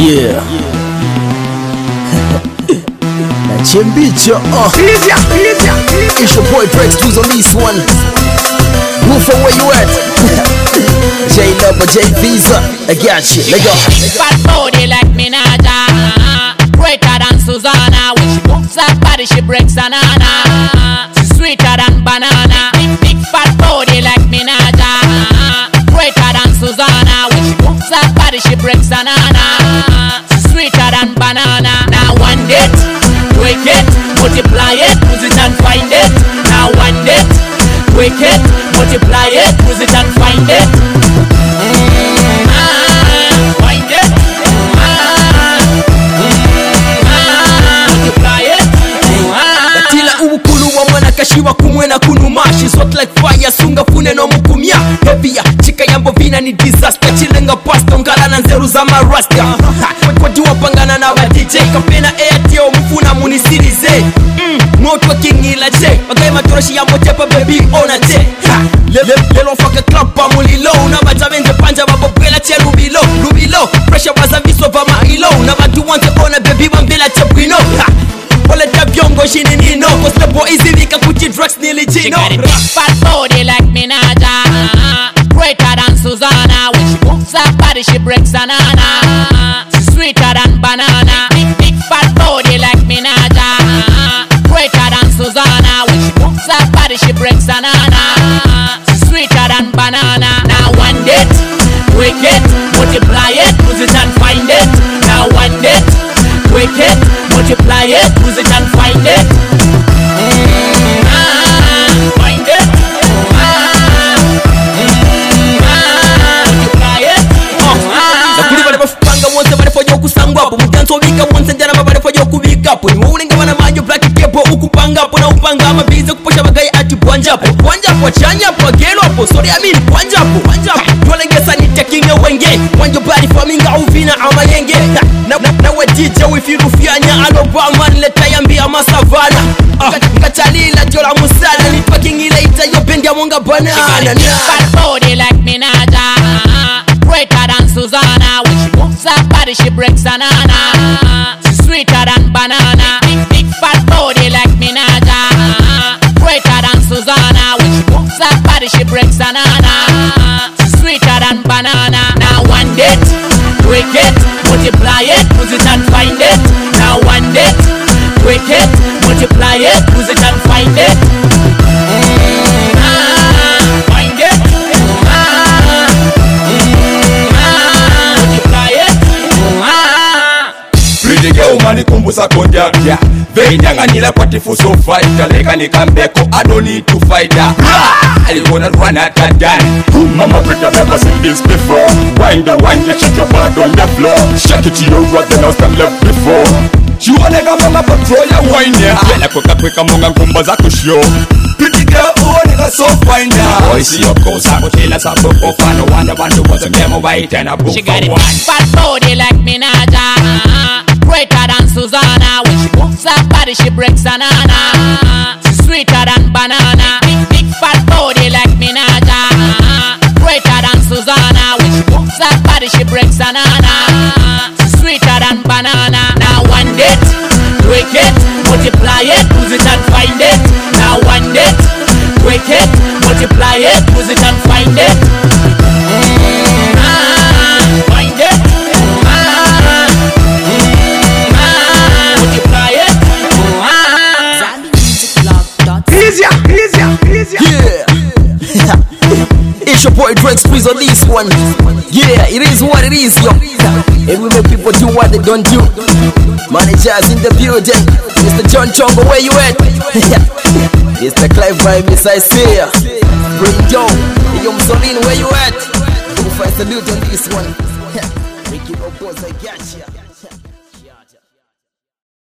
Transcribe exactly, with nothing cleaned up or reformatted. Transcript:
Yeah. Na Chimbicho. Uh. It's your boy Brex Tools on this one. Move from where you at. J Lover, J Visa. I got you. Let go. Fat body like Minaja, greater than Susanna. When she moves her body, she breaks a nana. She's sweeter than banana. Big, big fat body like Minaja, greater than Susanna. When she moves her body, she breaks a nana. She's sweeter than banana. Now one date, tweak it, multiply it, use it and find it. Now one date, tweak it, multiply it, use it and find it. Mm, ah, find it. Ah, mm, ah, multiply it. Ah. Batila ubukulu wa mwana kashiwa kumwena kunuma. She's hot like fire, sunga fune no mukumia. Heavy ya, chika yambo vina ni disaster. Chilenga pasta, ngala na nzeru za marasta. Kwa juwa pangana na wa D J Kapena airtio mfuna munisirize. Mm, moto wa kingila che Magai matoroshi ya motepa baby ona che. Lelo faka club pa mulilo. Una batabenze panja babobela che rubilo. Rubilo, pressure waza viso va mahilo. Una batu wanze ona baby wambela che bwino. Wale tabyongo shini nino. Cause the boy easy vika kuchi drugs nili She jino. got a big fat body like Minaja, greater than Susanna. When she moves her body, she breaks a nana. She's sweeter than banana. Big, big fat body like Minaja, greater than Susanna. When she moves her body, she breaks a nana. She's sweeter than banana. Now one date, tweak it, multiply it, use it and find it. Now one date, tweak it, multiply it, use it and find it. Mm, ah, find it. Ah, mm, ah, multiply it. Oh, ah. Nakuri bale bafanga wonse bale fojo kusangwa hapo. Mjanso bika wonse njana bale fojo kubika hapo. Ni ulinga wana manjo black kepo ukupanga hapo na upanga ama bize kuposha bagai ati bwanja hapo. Bwanja hapo chanya hapo gelo hapo. Sorry I mean bwanja hapo. Bwanja hapo. Twalengesa ni taking wenge. Wanjo bali faminga uvina ama yenge. Na na, na we D J wifirufianya alobama leta yambia masavana. Ah, ngachalila jola musala ni fucking ile itayo bendi ya mwanga banana. Fat body like Minaja, greater than Susanna. When she moves her body, she breaks a nana. She's sweeter than banana. Big, big fat body like Minaja, greater than Susanna. When she moves her body, she breaks a nana. She's sweeter than banana. Now one date, tweak it, multiply it, use it and find it. Now one date, tweak it, multiply it, use it and find it. Mm, ah, find it. Ah, mm, ah, multiply it. Ah. Pretty girl mani kumbusa konja yeah. Venyanga nila kwa tifu so fighter. Leka ni kambeko I don't need to fight her. I wanna run at that guy. Mama Africa never seen this before. Wind and wind, you shake your body on the floor. Shake it to your right, then I'll stand left before. You wanna go mama patrol ya wine ya. Yela kweka kweka munga nkumba za kushio. Pretty girl oh nigga so fine ya. Boy see your clothes, I go tell us a book of fun. No wonder one to was a demo white and a book She for got a one. big fat body like Minaja, greater than Susanna. When she moves her body, she breaks a nana. She's sweeter than banana. Big, big fat body like Minaja, greater than Susanna. When she moves her body, she breaks a nana. She's sweeter than banana. Now one date, tweak it, multiply it, use it and find it. Now one date, tweak it, multiply it, use it and find it. Mm, ah, find it. Ah, mm, ah, multiply it. Ah. Easier, easier, easier. Yeah. It's your boy Brex Tools on this one. Yeah, it is what it is, yo. And we make people do what they don't do. Managers in the building. Mister John Chongo, where you at? Mister Clive by Miss Isaiah. Bring yo. Hey, yo, Mussolini, where you at? Who find salute on this one? Make it up, boys, I got ya.